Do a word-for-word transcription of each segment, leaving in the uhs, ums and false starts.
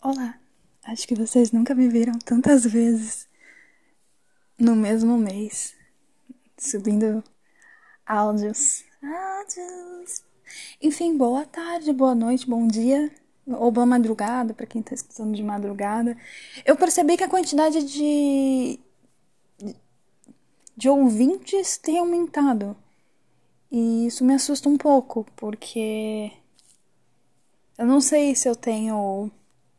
Olá, acho que vocês nunca me viram tantas vezes no mesmo mês, subindo áudios. Áudios. Enfim, boa tarde, boa noite, bom dia, ou boa madrugada, pra quem tá escutando de madrugada. Eu percebi que a quantidade de, de ouvintes tem aumentado. E isso me assusta um pouco, porque eu não sei se eu tenho...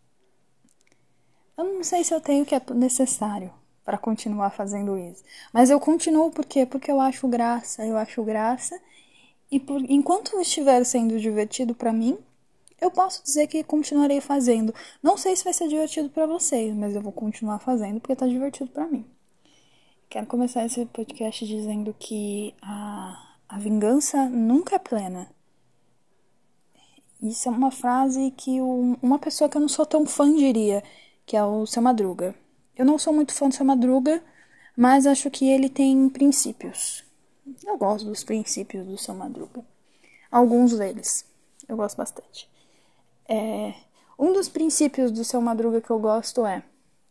Eu não sei se eu tenho o que é necessário para continuar fazendo isso. Mas eu continuo por quê? Porque eu acho graça, eu acho graça. E por, enquanto estiver sendo divertido para mim, eu posso dizer que continuarei fazendo. Não sei se vai ser divertido para vocês, mas eu vou continuar fazendo porque tá divertido para mim. Quero começar esse podcast dizendo que a, a vingança nunca é plena. Isso é uma frase que um, uma pessoa que eu não sou tão fã diria, que é o Seu Madruga. Eu não sou muito fã do Seu Madruga, mas acho que ele tem princípios. Eu gosto dos princípios do Seu Madruga. Alguns deles. Eu gosto bastante. É, um dos princípios do Seu Madruga que eu gosto é: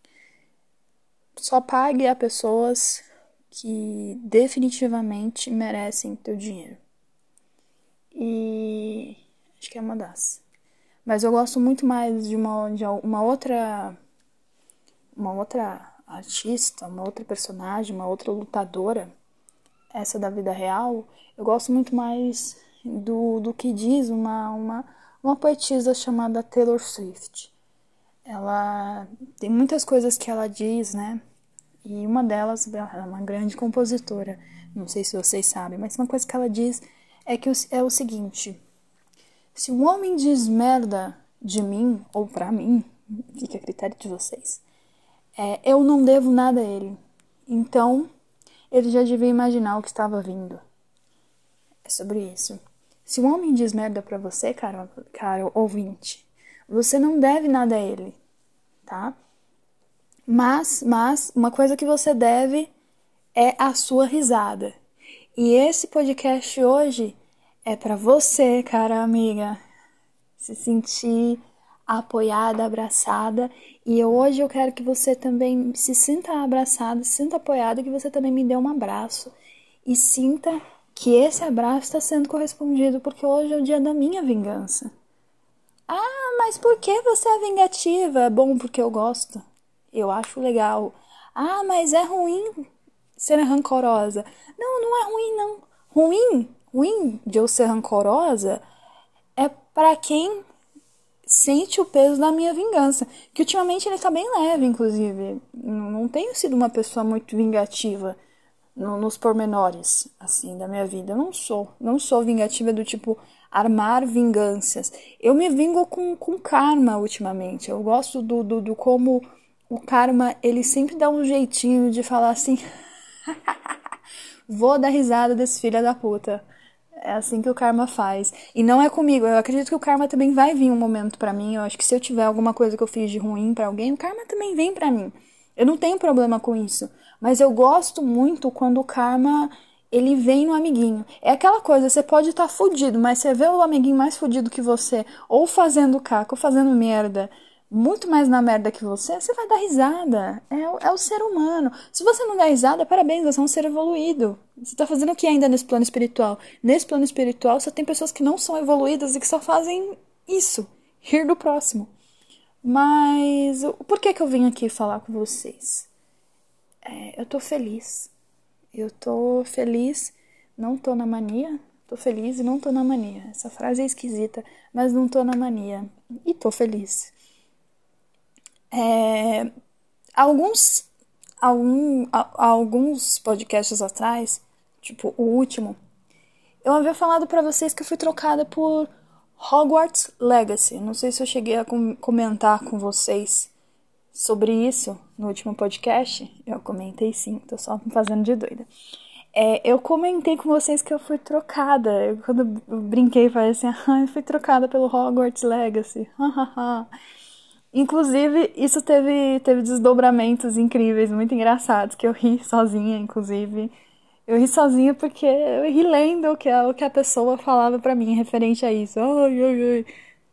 só pague a pessoas que definitivamente merecem teu dinheiro. E acho que é uma das. Mas eu gosto muito mais de uma, de uma outra... uma outra artista, uma outra personagem, uma outra lutadora, essa da vida real. Eu gosto muito mais do, do que diz uma, uma, uma poetisa chamada Taylor Swift. Ela tem muitas coisas que ela diz, né? E uma delas, ela é uma grande compositora, não sei se vocês sabem, mas uma coisa que ela diz é, que é o seguinte: se um homem diz merda de mim, ou pra mim, fica a critério de vocês, É, eu não devo nada a ele. Então, ele já devia imaginar o que estava vindo. É sobre isso. Se um homem diz merda pra você, cara, cara ouvinte, você não deve nada a ele, tá? Mas, mas, uma coisa que você deve é a sua risada. E esse podcast hoje é pra você, cara amiga, se sentir apoiada, abraçada. E hoje eu quero que você também se sinta abraçada, se sinta apoiada, que você também me dê um abraço. E sinta que esse abraço está sendo correspondido, porque hoje é o dia da minha vingança. Ah, mas por que você é vingativa? É bom porque eu gosto. Eu acho legal. Ah, mas é ruim ser rancorosa. Não, não é ruim, não. Ruim, ruim de eu ser rancorosa é pra quem sente o peso da minha vingança. Que ultimamente ele tá bem leve, inclusive. Não tenho sido uma pessoa muito vingativa no, nos pormenores, assim, da minha vida. Eu não sou. Não sou vingativa do tipo armar vinganças. Eu me vingo com, com karma ultimamente. Eu gosto do, do, do como o karma, ele sempre dá um jeitinho de falar assim: vou dar risada desse filho da puta. É assim que o karma faz. E não é comigo. Eu acredito que o karma também vai vir um momento pra mim. Eu acho que se eu tiver alguma coisa que eu fiz de ruim pra alguém, o karma também vem pra mim. Eu não tenho problema com isso. Mas eu gosto muito quando o karma, ele vem no amiguinho. É aquela coisa, você pode estar fudido, mas você vê o amiguinho mais fudido que você, ou fazendo caca, ou fazendo merda, muito mais na merda que você, você vai dar risada. É, o- é o ser humano. Se você não der risada, parabéns, você é um ser evoluído. Você tá fazendo o que ainda nesse plano espiritual? Nesse plano espiritual, só tem pessoas que não são evoluídas e que só fazem isso. Rir do próximo. Mas o- por que que eu vim aqui falar com vocês? É, eu tô feliz. Eu tô feliz, não tô na mania. Tô feliz e não tô na mania. Essa frase é esquisita, mas não tô na mania. E tô feliz. É, alguns, algum, a- alguns podcasts atrás, tipo o último, eu havia falado pra vocês que eu fui trocada por Hogwarts Legacy. Não sei se eu cheguei a com- comentar com vocês sobre isso no último podcast. Eu comentei sim, tô só me fazendo de doida. É, eu comentei com vocês que eu fui trocada. Eu, quando eu brinquei, falei assim: ah, eu fui trocada pelo Hogwarts Legacy. Inclusive, isso teve, teve desdobramentos incríveis, muito engraçados, que eu ri sozinha, inclusive. Eu ri sozinha porque eu ri lendo o que a, o que a pessoa falava pra mim referente a isso. Ai, ai, ai.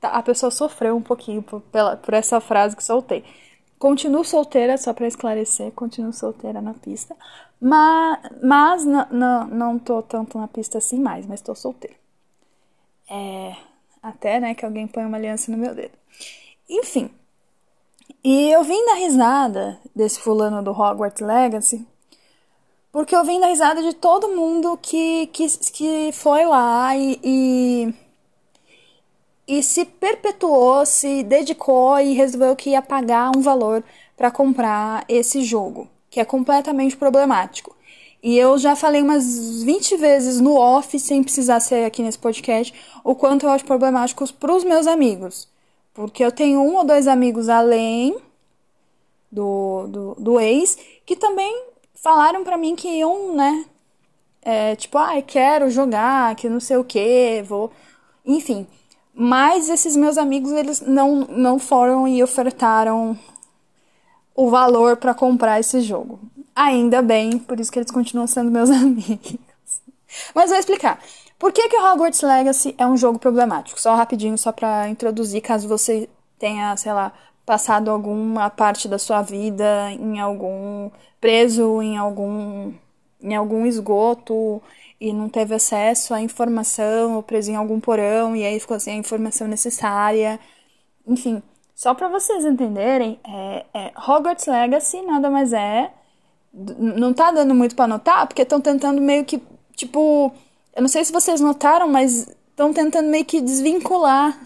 a pessoa sofreu um pouquinho por, pela, por essa frase que soltei. Continuo solteira, só pra esclarecer, continuo solteira na pista, mas, mas não, não, não tô tanto na pista assim mais, mas tô solteira. É, até, né, que alguém põe uma aliança no meu dedo. Enfim, e eu vim dar risada desse fulano do Hogwarts Legacy, porque eu vim dar risada de todo mundo que, que, que foi lá e, e, e se perpetuou, se dedicou e resolveu que ia pagar um valor para comprar esse jogo, que é completamente problemático. E eu já falei umas vinte vezes no off, sem precisar ser aqui nesse podcast, o quanto eu acho problemático pros meus amigos. Porque eu tenho um ou dois amigos além do, do, do ex, que também falaram pra mim que iam, né, é, tipo, ai, ah, quero jogar, que não sei o que, vou... Enfim, mas esses meus amigos, eles não, não foram e ofertaram o valor pra comprar esse jogo. Ainda bem, por isso que eles continuam sendo meus amigos. Mas vou explicar. Por que que Hogwarts Legacy é um jogo problemático? Só rapidinho, só pra introduzir, caso você tenha, sei lá, passado alguma parte da sua vida em algum... preso em algum... em algum esgoto e não teve acesso à informação, ou preso em algum porão e aí ficou sem a informação necessária. Enfim, só pra vocês entenderem, é, é, Hogwarts Legacy nada mais é... Não tá dando muito pra notar, porque estão tentando meio que, tipo... Eu não sei se vocês notaram, mas estão tentando meio que desvincular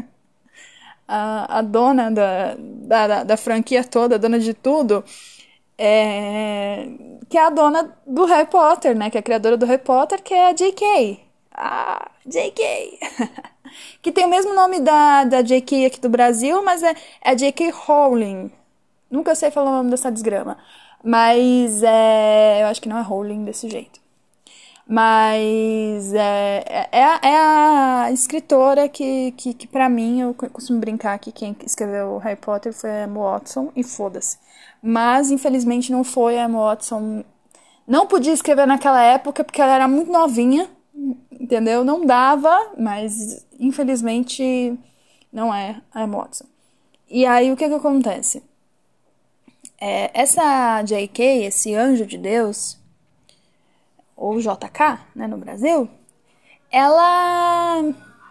a, a dona da, da, da franquia toda, a dona de tudo, é, que é a dona do Harry Potter, né? Que é a criadora do Harry Potter, que é a J K. Ah, J K! Que tem o mesmo nome da, da J K aqui do Brasil, mas é, é J K Rowling. Nunca sei falar o nome dessa desgrama. Mas é, eu acho que não é Rowling desse jeito. Mas é, é, a, é a escritora que, que, que pra mim, eu costumo brincar que quem escreveu Harry Potter foi a Emma Watson e foda-se. Mas infelizmente não foi a Emma Watson. Não podia escrever naquela época porque ela era muito novinha, entendeu? Não dava, mas infelizmente não é a Emma Watson. E aí o que que acontece? É, essa J K, esse anjo de Deus, ou J K, né, no Brasil, ela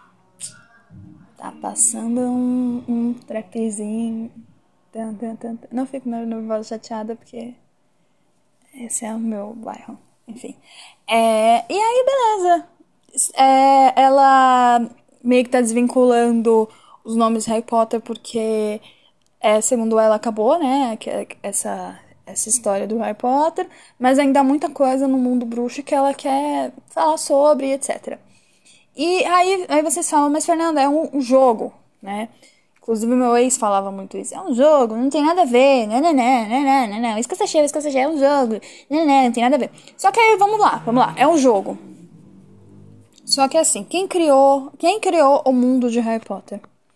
tá passando um, um trapzinho. Tan, tan, tan, tan. Não fico nervosa, chateada, porque esse é o meu bairro. Enfim. É, e aí, beleza. É, ela meio que tá desvinculando os nomes Harry Potter, porque, é, segundo ela, acabou, né, essa... essa história do Harry Potter, mas ainda há muita coisa no mundo bruxo que ela quer falar sobre, etcétera. E aí, aí vocês falam, mas Fernanda, é um, um jogo, né? Inclusive meu ex falava muito isso, é um jogo, não tem nada a ver, não, não, não, não, não, não, não, esqueça cheio, esqueça cheio, é um jogo, não, não, não tem nada a ver. Só que aí, vamos lá, vamos lá, é um jogo. Só que assim, quem criou, quem criou o mundo de Harry Potter?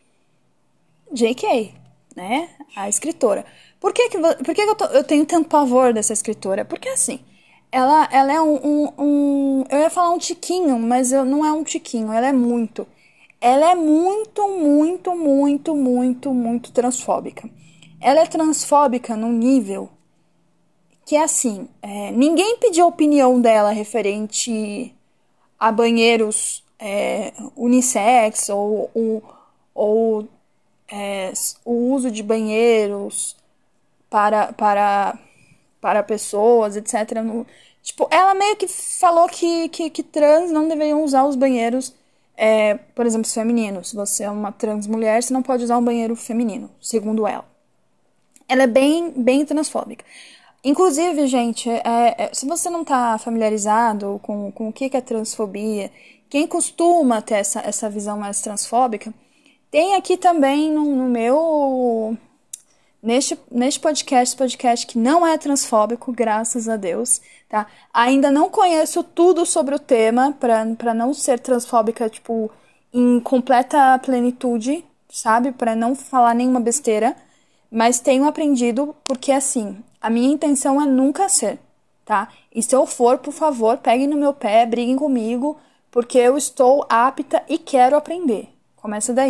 J K, né? A escritora. Por que, que, por que, que eu, tô, eu tenho tanto pavor dessa escritora? Porque assim, ela, ela é um, um, um... Eu ia falar um tiquinho, mas eu, não é um tiquinho, ela é muito. Ela é muito, muito, muito, muito, muito transfóbica. Ela é transfóbica num nível que é assim, é, ninguém pediu a opinião dela referente a banheiros é, unissex ou, ou, ou é, o uso de banheiros para, para, para pessoas, etcétera. No, tipo, ela meio que falou que, que, que trans não deveriam usar os banheiros, é, por exemplo, femininos. Se você é uma trans mulher, você não pode usar um banheiro feminino, segundo ela. Ela é bem, bem transfóbica. Inclusive, gente, é, é, se você não está familiarizado com, com o que é transfobia, quem costuma ter essa, essa visão mais transfóbica, tem aqui também no, no meu... Neste, neste podcast, podcast que não é transfóbico, graças a Deus, tá? Ainda não conheço tudo sobre o tema, para não ser transfóbica, tipo, em completa plenitude, sabe? Para não falar nenhuma besteira, mas tenho aprendido, porque assim, a minha intenção é nunca ser, tá? E se eu for, por favor, peguem no meu pé, briguem comigo, porque eu estou apta e quero aprender. Começa daí.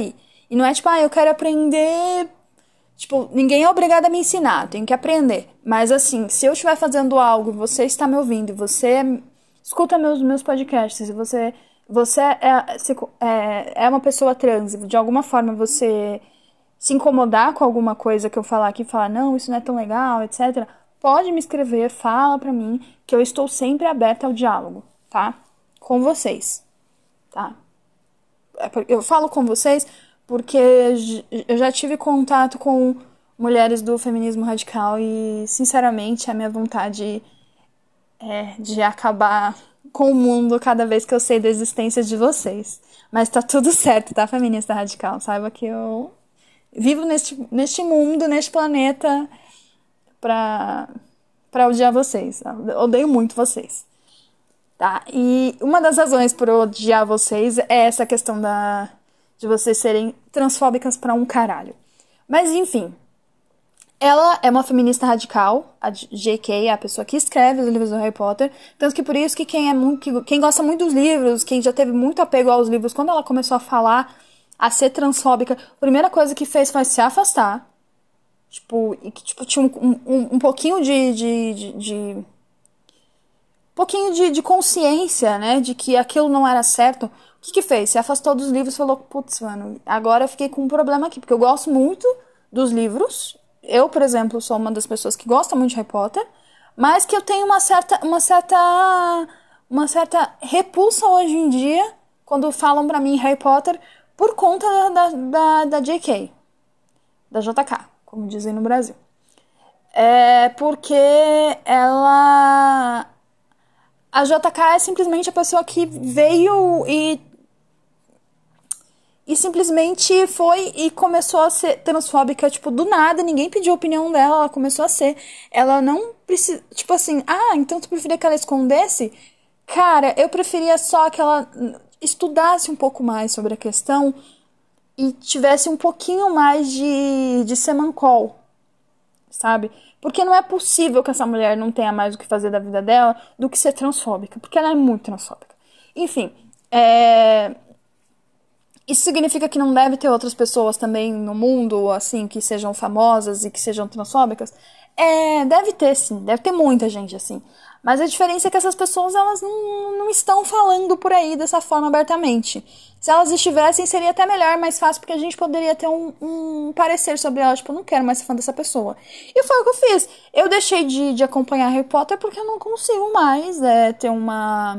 E não é tipo, ah, eu quero aprender. Tipo, ninguém é obrigado a me ensinar, tem que aprender. Mas assim, se eu estiver fazendo algo e você está me ouvindo, você escuta meus, meus podcasts, e você, você é, se- é, é uma pessoa trans, e de alguma forma você se incomodar com alguma coisa que eu falar aqui, falar, não, isso não é tão legal, etcétera, pode me escrever, fala pra mim, que eu estou sempre aberta ao diálogo, tá? Com vocês, tá? Eu falo com vocês porque eu já tive contato com mulheres do feminismo radical e, sinceramente, a minha vontade é de acabar com o mundo cada vez que eu sei da existência de vocês. Mas tá tudo certo, tá, feminista radical? Saiba que eu vivo neste, neste mundo, neste planeta, pra, pra odiar vocês. Eu odeio muito vocês. Tá? E uma das razões por eu odiar vocês é essa questão da, de vocês serem transfóbicas pra um caralho. Mas, enfim. Ela é uma feminista radical, a J K, a pessoa que escreve os livros do Harry Potter. Tanto que por isso que quem, é muito, que, quem gosta muito dos livros, quem já teve muito apego aos livros, quando ela começou a falar, a ser transfóbica, a primeira coisa que fez foi se afastar. Tipo, e que tipo, tinha um, um, um pouquinho de... de, de, de um pouquinho de, de consciência, né? De que aquilo não era certo. O que que fez? Se afastou dos livros e falou, putz, mano, agora eu fiquei com um problema aqui. Porque eu gosto muito dos livros. Eu, por exemplo, sou uma das pessoas que gosta muito de Harry Potter. Mas que eu tenho uma certa... Uma certa, uma certa repulsa hoje em dia quando falam pra mim Harry Potter por conta da, da, da J K. Da J K, como dizem no Brasil. É porque ela... A J K é simplesmente a pessoa que veio e e simplesmente foi e começou a ser transfóbica, tipo, do nada, ninguém pediu a opinião dela, ela começou a ser. Ela não precisa, tipo assim, ah, então tu preferia que ela escondesse? Cara, eu preferia só que ela estudasse um pouco mais sobre a questão e tivesse um pouquinho mais de, de semancol, sabe? Porque não é possível que essa mulher não tenha mais o que fazer da vida dela do que ser transfóbica, porque ela é muito transfóbica. Enfim, é... isso significa que não deve ter outras pessoas também no mundo, assim, que sejam famosas e que sejam transfóbicas? É, deve ter sim, deve ter muita gente assim. Mas a diferença é que essas pessoas, elas não, não estão falando por aí dessa forma abertamente. Se elas estivessem, seria até melhor, mais fácil, porque a gente poderia ter um, um parecer sobre ela. Tipo, eu não quero mais ser fã dessa pessoa. E foi o que eu fiz. Eu deixei de, de acompanhar Harry Potter porque eu não consigo mais é, ter uma...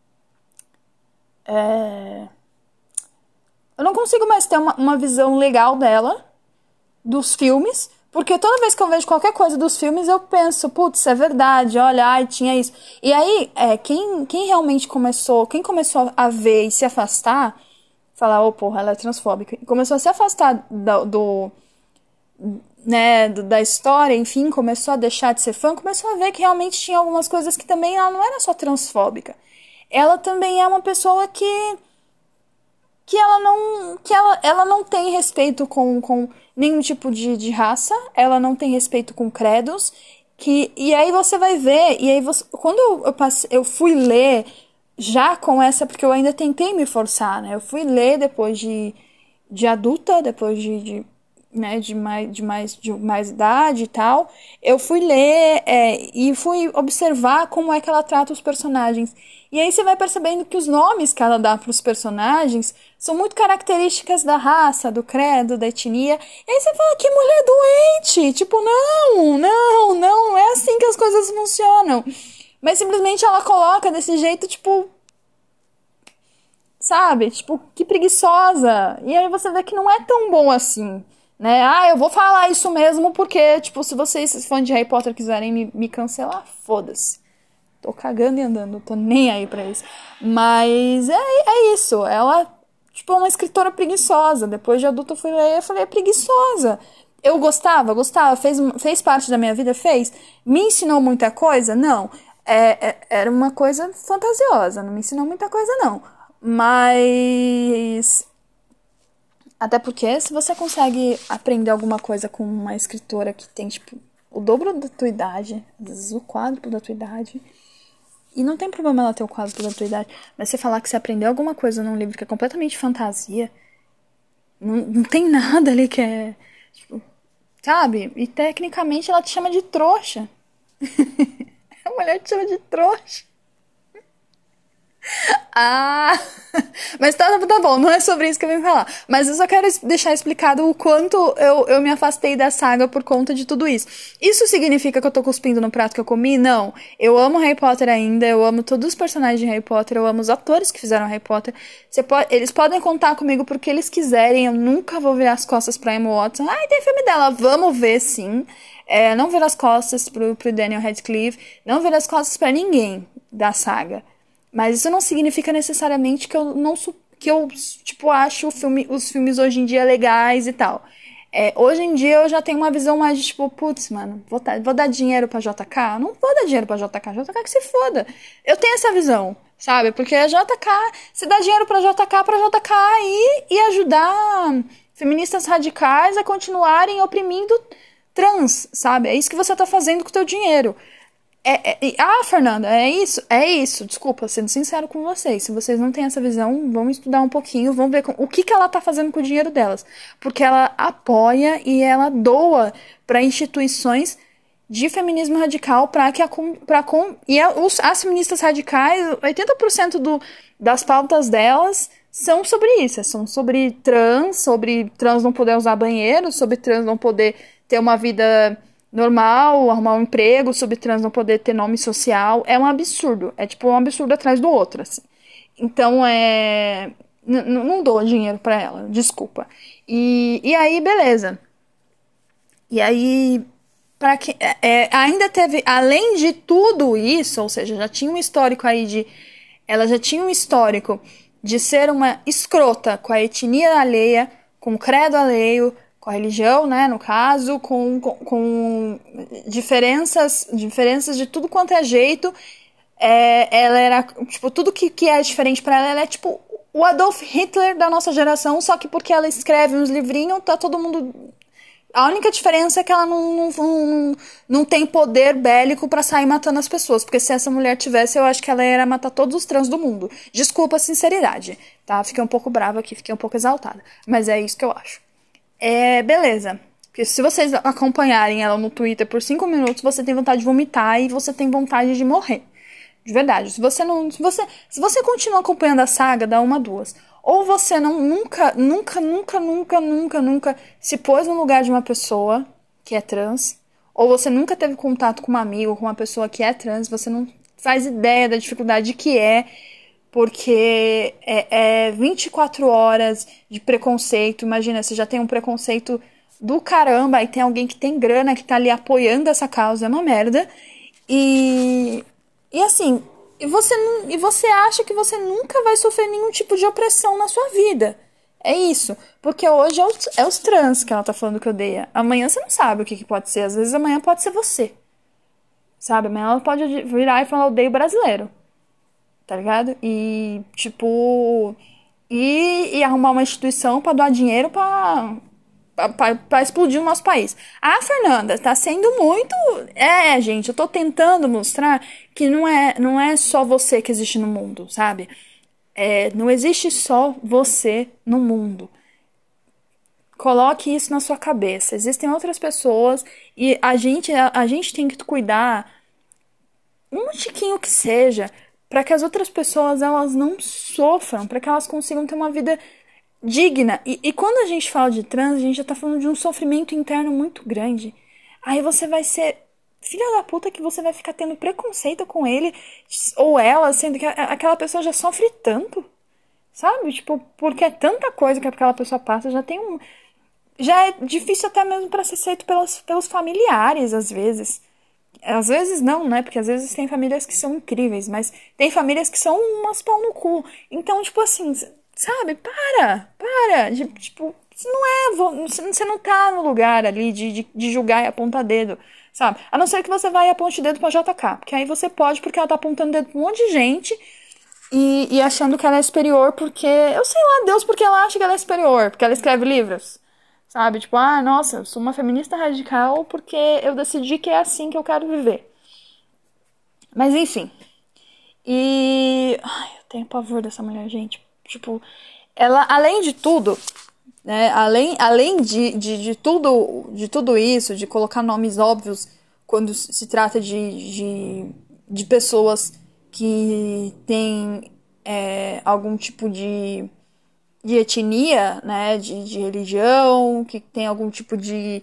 É... Eu não consigo mais ter uma, uma visão legal dela, dos filmes, porque toda vez que eu vejo qualquer coisa dos filmes, eu penso, putz, é verdade, olha, ai, tinha isso. E aí, é, quem, quem realmente começou, quem começou a ver e se afastar, falar, ô, oh, porra, ela é transfóbica, e começou a se afastar do, do né, do, da história, enfim, começou a deixar de ser fã, começou a ver que realmente tinha algumas coisas que também ela não era só transfóbica. Ela também é uma pessoa que que ela não, que ela, ela não tem respeito com, com nenhum tipo de, de raça, ela não tem respeito com credos, que, e aí você vai ver, e aí você, quando eu, eu, passei, eu fui ler, já com essa, porque eu ainda tentei me forçar, né, eu fui ler depois de, de adulta, depois de, de, né, de, mais, de, mais, de mais idade e tal, eu fui ler é, e fui observar como é que ela trata os personagens. E aí você vai percebendo que os nomes que ela dá para os personagens são muito características da raça, do credo, da etnia. E aí você fala, que mulher doente! Tipo, não, não, não, não é assim que as coisas funcionam. Mas simplesmente ela coloca desse jeito, tipo... Sabe? Tipo, que preguiçosa. E aí você vê que não é tão bom assim, né? Ah, eu vou falar isso mesmo porque, tipo, se vocês, fãs de Harry Potter, quiserem me, me cancelar, foda-se. Tô cagando e andando, tô nem aí pra isso. Mas é, é isso. Ela, tipo, é uma escritora preguiçosa. Depois de adulta eu fui ler e falei, é preguiçosa. Eu gostava, gostava, fez, fez parte da minha vida, fez. Me ensinou muita coisa? Não. É, é, era uma coisa fantasiosa, não me ensinou muita coisa, não. Mas... Até porque se você consegue aprender alguma coisa com uma escritora que tem, tipo, o dobro da tua idade, às vezes o quádruplo da tua idade... E não tem problema ela ter o quadro da tua idade. Mas você falar que você aprendeu alguma coisa num livro que é completamente fantasia, Não, não tem nada ali que é... Tipo, sabe? E tecnicamente ela te chama de trouxa. A mulher te chama de trouxa. Ah, mas tá, tá bom, não é sobre isso que eu vim falar. Mas eu só quero deixar explicado o quanto eu, eu me afastei da saga por conta de tudo isso. Isso significa que eu tô cuspindo no prato que eu comi? Não. Eu amo Harry Potter ainda, eu amo todos os personagens de Harry Potter, eu amo os atores que fizeram Harry Potter. Você pode, eles podem contar comigo porque eles quiserem, eu nunca vou virar as costas pra Emma Watson. Ai, tem filme dela, vamos ver sim. É, não virar as costas pro, pro Daniel Radcliffe, não virar as costas pra ninguém da saga. Mas isso não significa necessariamente que eu não que eu tipo acho o filme, os filmes hoje em dia legais e tal. É, hoje em dia eu já tenho uma visão mais de tipo, putz, mano, vou, tá, vou dar dinheiro pra J K? Não vou dar dinheiro pra J K, J K que se foda. Eu tenho essa visão, sabe? Porque a J K, se dá dinheiro pra J K, pra J K ir e ajudar feministas radicais a continuarem oprimindo trans, sabe? É isso que você tá fazendo com o teu dinheiro. É, é, ah, Fernanda, é isso? É isso. Desculpa, sendo sincero com vocês. Se vocês não têm essa visão, vão estudar um pouquinho, vão ver com, o que, que ela tá fazendo com o dinheiro delas. Porque ela apoia e ela doa para instituições de feminismo radical para que a, pra, e a, os, as feministas radicais, oitenta por cento do, das pautas delas são sobre isso. São sobre trans, sobre trans não poder usar banheiro, sobre trans não poder ter uma vida normal, arrumar um emprego, sobre trans não poder ter nome social. É um absurdo. É tipo um absurdo atrás do outro, assim. Então, é... N- não dou dinheiro pra ela, desculpa. E, e aí, beleza. E aí, para que... É, ainda teve... Além de tudo isso, ou seja, já tinha um histórico aí de... Ela já tinha um histórico de ser uma escrota com a etnia alheia, com o credo alheio, com a religião, né, no caso, com, com, com diferenças, diferenças de tudo quanto é jeito. É, ela era, tipo, tudo que, que é diferente pra ela, ela é tipo o Adolf Hitler da nossa geração, só que porque ela escreve uns livrinhos, tá todo mundo... A única diferença é que ela não, não, não, não tem poder bélico pra sair matando as pessoas, porque se essa mulher tivesse, eu acho que ela ia matar todos os trans do mundo. Desculpa a sinceridade, tá? Fiquei um pouco brava aqui, fiquei um pouco exaltada, mas é isso que eu acho. É, beleza. Porque se vocês acompanharem ela no Twitter por cinco minutos, você tem vontade de vomitar e você tem vontade de morrer. De verdade. Se você não. Se você, se você continua acompanhando a saga, dá uma, duas. Ou você não nunca, nunca, nunca, nunca, nunca, nunca se pôs no lugar de uma pessoa que é trans. Ou você nunca teve contato com um amigo, com uma pessoa que é trans, você não faz ideia da dificuldade que é. Porque é, é vinte e quatro horas de preconceito. Imagina, você já tem um preconceito do caramba, e tem alguém que tem grana, que tá ali apoiando essa causa, é uma merda. E, e assim, e você, não, e você acha que você nunca vai sofrer nenhum tipo de opressão na sua vida. É isso. Porque hoje é os, é os trans que ela tá falando que odeia. Amanhã você não sabe o que, que pode ser. Às vezes amanhã pode ser você. Sabe? Amanhã ela pode virar e falar odeio brasileiro. Tá ligado? E, tipo... E, e arrumar uma instituição pra doar dinheiro pra, pra, pra explodir o nosso país. Ah, Fernanda, tá sendo muito... É, gente, eu tô tentando mostrar que não é, não é só você que existe no mundo, sabe? É, não existe só você no mundo. Coloque isso na sua cabeça. Existem outras pessoas e a gente, a, a gente tem que cuidar um tiquinho que seja para que as outras pessoas elas não sofram, para que elas consigam ter uma vida digna. E, e quando a gente fala de trans, a gente já tá falando de um sofrimento interno muito grande. Aí você vai ser filha da puta que você vai ficar tendo preconceito com ele ou ela, sendo que a, aquela pessoa já sofre tanto, sabe? Tipo, porque é tanta coisa que aquela pessoa passa, já tem um... Já é difícil até mesmo para ser aceito pelos, pelos familiares, às vezes. Às vezes não, né? Porque às vezes tem famílias que são incríveis, mas tem famílias que são umas pau no cu. Então, tipo assim, sabe? Para, para. Tipo, você não é. Você não tá no lugar ali de, de, de julgar e apontar dedo, sabe? A não ser que você vá e aponte dedo pra J K. Porque aí você pode, porque ela tá apontando dedo pra um monte de gente e, e achando que ela é superior porque. Eu sei lá, Deus, porque ela acha que ela é superior, porque ela escreve livros. Sabe? Tipo, ah, nossa, eu sou uma feminista radical porque eu decidi que é assim que eu quero viver. Mas enfim. E... Ai, eu tenho pavor dessa mulher, gente. Tipo, ela, além de tudo, né? Além, além de, de, de, tudo, de tudo isso, de colocar nomes óbvios quando se trata de, de, de pessoas que têm é, algum tipo de, de etnia, né? De, de religião, que tem algum tipo de...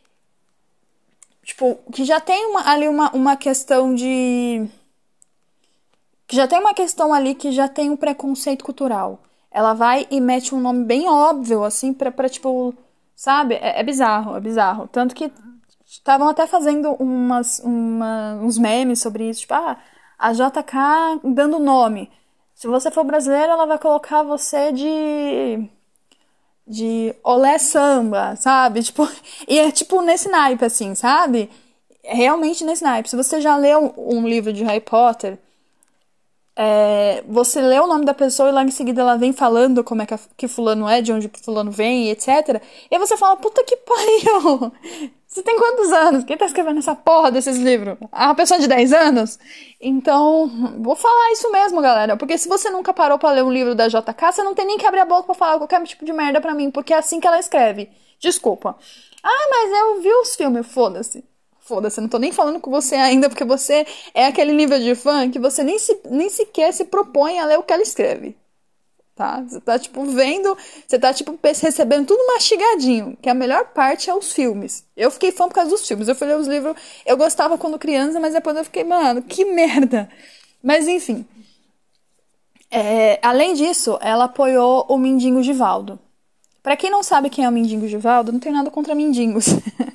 Tipo, que já tem uma, ali uma, uma questão de... Que já tem uma questão ali que já tem um preconceito cultural. Ela vai e mete um nome bem óbvio, assim, pra, pra tipo... Sabe? É, é bizarro, é bizarro. Tanto que estavam até fazendo umas, uma, uns memes sobre isso. Tipo, ah, a J K dando nome. Se você for brasileiro, ela vai colocar você de... De olé samba, sabe? Tipo, e é tipo nesse naipe, assim, sabe? É realmente nesse naipe. Se você já leu um livro de Harry Potter, é, você lê o nome da pessoa e lá em seguida ela vem falando como é que, a, que fulano é, de onde que fulano vem, etcétera. E aí você fala, puta que pariu! Você tem quantos anos? Quem tá escrevendo essa porra desses livros? Ah, uma pessoa de dez anos? Então, vou falar isso mesmo, galera. Porque se você nunca parou pra ler um livro da J K, você não tem nem que abrir a boca pra falar qualquer tipo de merda pra mim, porque é assim que ela escreve. Desculpa. Ah, mas eu vi os filmes, foda-se. Foda-se, eu não tô nem falando com você ainda, porque você é aquele nível de fã que você nem, se, nem sequer se propõe a ler o que ela escreve. Tá? Você tá, tipo, vendo, você tá, tipo, recebendo tudo mastigadinho, que a melhor parte é os filmes. Eu fiquei fã por causa dos filmes, eu fui ler os livros, eu gostava quando criança, mas depois eu fiquei, mano, que merda. Mas, enfim. É, além disso, ela apoiou o Mindingo Givaldo. Pra quem não sabe quem é o Mindingo Givaldo, não tem nada contra mendigos.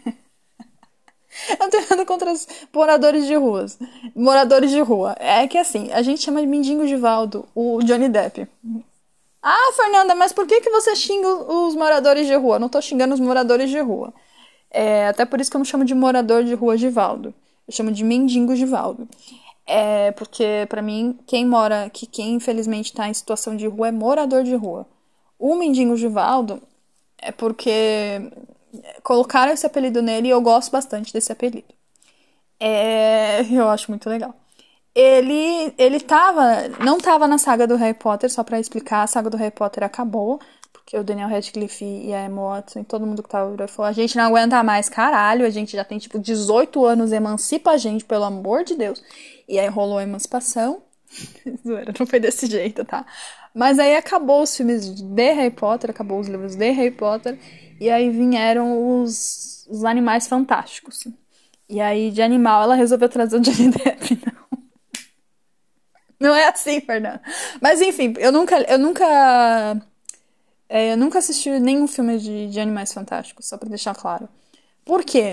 Eu não tenho nada contra os moradores de ruas. Moradores de rua. É que assim, a gente chama de Mindingo Givaldo, o Johnny Depp. Ah, Fernanda, mas por que, que você xinga os moradores de rua? Eu não tô xingando os moradores de rua. É, até por isso que eu não chamo de morador de rua Givaldo. Eu chamo de mendigo Givaldo. É, porque pra mim, quem mora, que quem infelizmente tá em situação de rua é morador de rua. O mendigo Givaldo é porque colocaram esse apelido nele e eu gosto bastante desse apelido. É, eu acho muito legal. Ele, ele tava, não tava na saga do Harry Potter, só pra explicar, a saga do Harry Potter acabou, porque o Daniel Radcliffe e a Emma Watson e todo mundo que tava falou, a gente não aguenta mais, caralho, a gente já tem tipo dezoito anos, emancipa a gente, pelo amor de Deus. E aí rolou a emancipação, não foi desse jeito, tá? Mas aí acabou os filmes de Harry Potter, acabou os livros de Harry Potter, e aí vieram os, os Animais Fantásticos. E aí, de animal, ela resolveu trazer o Johnny Depp, não. Não é assim, Fernanda. Mas enfim, eu nunca, eu nunca, é, eu nunca assisti nenhum filme de, de Animais Fantásticos, só pra deixar claro. Por quê?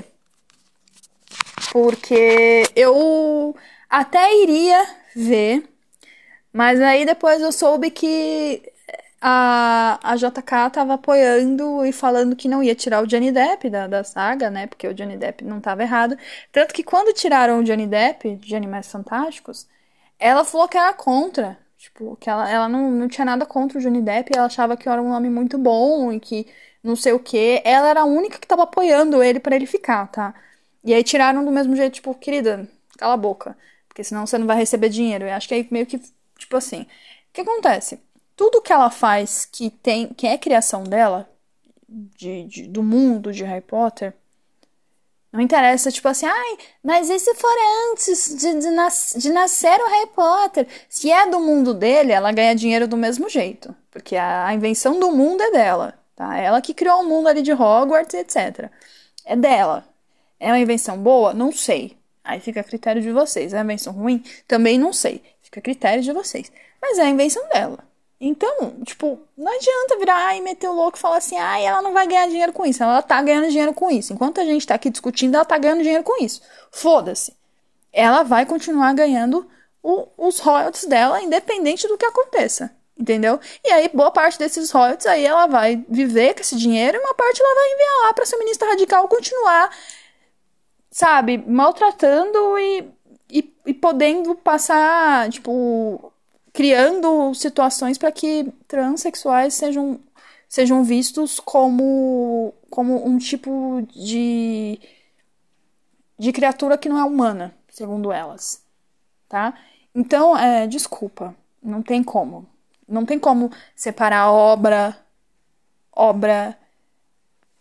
Porque eu até iria ver, mas aí depois eu soube que a, a J K tava apoiando e falando que não ia tirar o Johnny Depp da, da saga, né? Porque o Johnny Depp não tava errado. Tanto que quando tiraram o Johnny Depp de Animais Fantásticos, ela falou que era contra. Tipo, que ela, ela não, não tinha nada contra o Johnny Depp. Ela achava que era um nome muito bom e que não sei o quê. Ela era a única que tava apoiando ele pra ele ficar, tá? E aí tiraram do mesmo jeito, tipo, querida, cala a boca. Porque senão você não vai receber dinheiro. Eu acho que aí meio que, tipo assim. O que acontece? Tudo que ela faz que tem, que é criação dela, de, de, do mundo de Harry Potter, não interessa, tipo assim, ai, mas e se for antes de, de, nas, de nascer o Harry Potter? Se é do mundo dele, ela ganha dinheiro do mesmo jeito. Porque a, a invenção do mundo é dela, tá? Ela que criou o mundo ali de Hogwarts, etcétera. É dela. É uma invenção boa? Não sei. Aí fica a critério de vocês. É uma invenção ruim? Também não sei. Fica a critério de vocês. Mas é a invenção dela. Então, tipo, não adianta virar e meter o louco e falar assim, ai, ela não vai ganhar dinheiro com isso. Ela tá ganhando dinheiro com isso. Enquanto a gente tá aqui discutindo, ela tá ganhando dinheiro com isso. Foda-se. Ela vai continuar ganhando o, os royalties dela, independente do que aconteça. Entendeu? E aí, boa parte desses royalties, aí ela vai viver com esse dinheiro e uma parte ela vai enviar lá pra feminista radical continuar, sabe, maltratando e, e, e podendo passar, tipo, criando situações para que transexuais sejam, sejam vistos como, como um tipo de, de criatura que não é humana, segundo elas, tá? Então, é, desculpa, não tem como. Não tem como separar obra, obra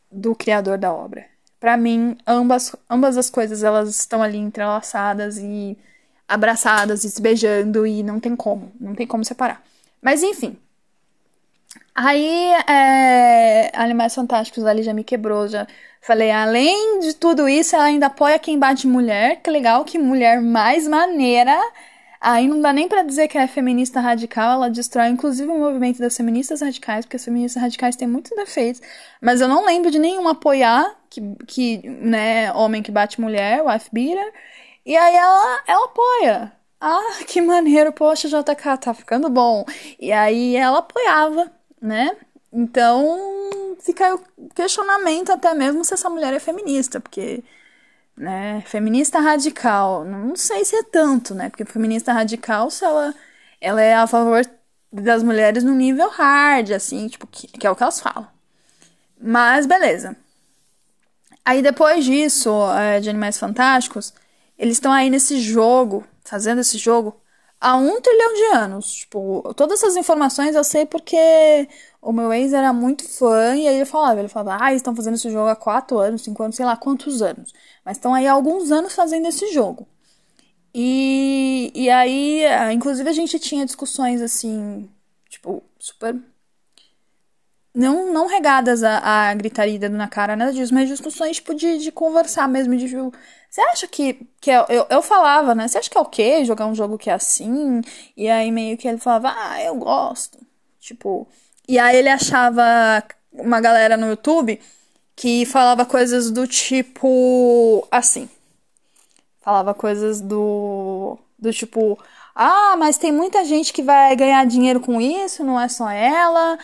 do criador da obra. Pra mim, ambas, ambas as coisas, elas estão ali entrelaçadas e abraçadas e se beijando e não tem como, não tem como separar. Mas enfim, aí é, Animais Fantásticos ali já me quebrou, já falei, além de tudo isso, ela ainda apoia quem bate mulher, que legal, que mulher mais maneira. Aí não dá nem pra dizer que é feminista radical, ela destrói inclusive o movimento das feministas radicais, porque as feministas radicais têm muitos defeitos, mas eu não lembro de nenhum apoiar que, que né, homem que bate mulher, wife beater, e aí ela, ela apoia. Ah, que maneiro, poxa, J K, tá ficando bom. E aí ela apoiava, né? Então fica o questionamento até mesmo se essa mulher é feminista, porque né, feminista radical, não sei se é tanto, né, porque feminista radical, se ela, ela é a favor das mulheres no nível hard, assim, tipo, que, que é o que elas falam. Mas, beleza. Aí, depois disso, é, de Animais Fantásticos, eles estão aí nesse jogo, fazendo esse jogo, há um trilhão de anos. Tipo, todas essas informações eu sei porque o meu ex era muito fã e aí ele falava, ele falava, ah, eles estão fazendo esse jogo há quatro anos, cinco anos, sei lá quantos anos. Mas estão aí há alguns anos fazendo esse jogo. E, e aí, inclusive a gente tinha discussões assim, tipo, super... Não, não regadas a, a gritaria dedo na cara, nada disso, mas discussões, tipo, de, de conversar mesmo, de, tipo, você acha que, que é, eu, eu falava, né, você acha que é ok jogar um jogo que é assim? E aí meio que ele falava, ah, eu gosto, tipo, e aí ele achava uma galera no YouTube que falava coisas do tipo, assim, falava coisas do, do tipo, ah, mas tem muita gente que vai ganhar dinheiro com isso, não é só ela.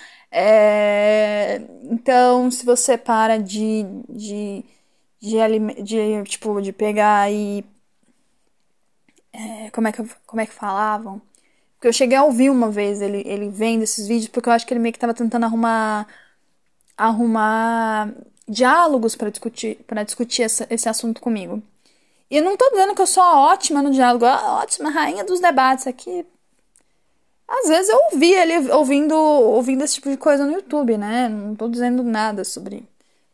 É, então, se você para de, de, de, de, tipo, de pegar e... É, como, é que, como é que falavam? Porque eu cheguei a ouvir uma vez ele, ele vendo esses vídeos, porque eu acho que ele meio que tava tentando arrumar, arrumar diálogos pra discutir, pra discutir essa, esse assunto comigo. E eu não tô dizendo que eu sou ótima no diálogo, ótima rainha dos debates aqui. Às vezes eu ouvi ele ouvindo, ouvindo esse tipo de coisa no YouTube, né? Não tô dizendo nada sobre...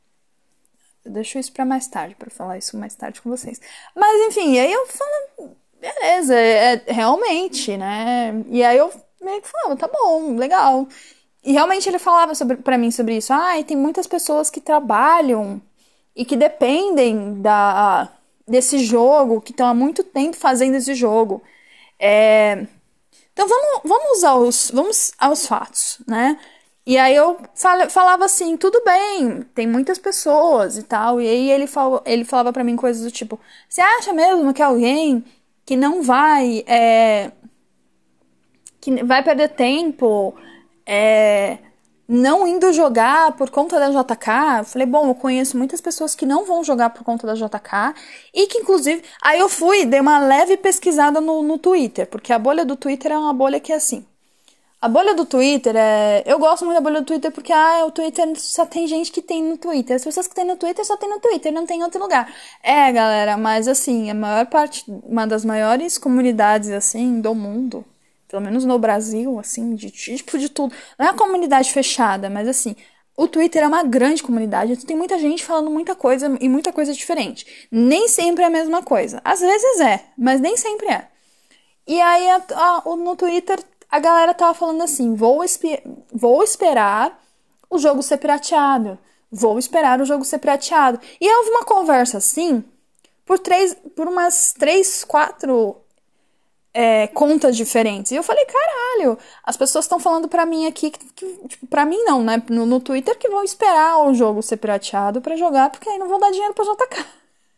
Eu deixo isso pra mais tarde, pra falar isso mais tarde com vocês. Mas enfim, aí eu falo, beleza, é, é realmente, né? E aí eu meio que falava, tá bom, legal. E realmente ele falava sobre, pra mim sobre isso. Ah, e tem muitas pessoas que trabalham e que dependem da, desse jogo, que estão há muito tempo fazendo esse jogo. É... Então vamos, vamos, aos, vamos aos fatos, né? E aí eu fal, falava assim, tudo bem, tem muitas pessoas e tal. E aí ele, fal, ele falava pra mim coisas do tipo, você acha mesmo que alguém que não vai, é, que vai perder tempo, é, não indo jogar por conta da J K? Eu falei, bom, eu conheço muitas pessoas que não vão jogar por conta da J K e que, inclusive... Aí eu fui, dei uma leve pesquisada no, no Twitter, porque a bolha do Twitter é uma bolha que é assim. A bolha do Twitter é... Eu gosto muito da bolha do Twitter porque, ah, o Twitter só tem gente que tem no Twitter. As pessoas que tem no Twitter só tem no Twitter, não tem em outro lugar. É, galera, mas assim, a maior parte... Uma das maiores comunidades, assim, do mundo... Pelo menos no Brasil, assim, de tipo de tudo. Não é uma comunidade fechada, mas assim, o Twitter é uma grande comunidade. Tem muita gente falando muita coisa e muita coisa diferente. Nem sempre é a mesma coisa. Às vezes é, mas nem sempre é. E aí, a, a, no Twitter, a galera tava falando assim, vou, espi- vou esperar o jogo ser pirateado. Vou esperar o jogo ser pirateado. E aí houve uma conversa assim, por, três, por umas três, quatro... É, contas diferentes. E eu falei, caralho, as pessoas estão falando pra mim aqui, que, que, tipo, pra mim não, né? No, no Twitter que vão esperar o jogo ser pirateado pra jogar, porque aí não vão dar dinheiro pra J K.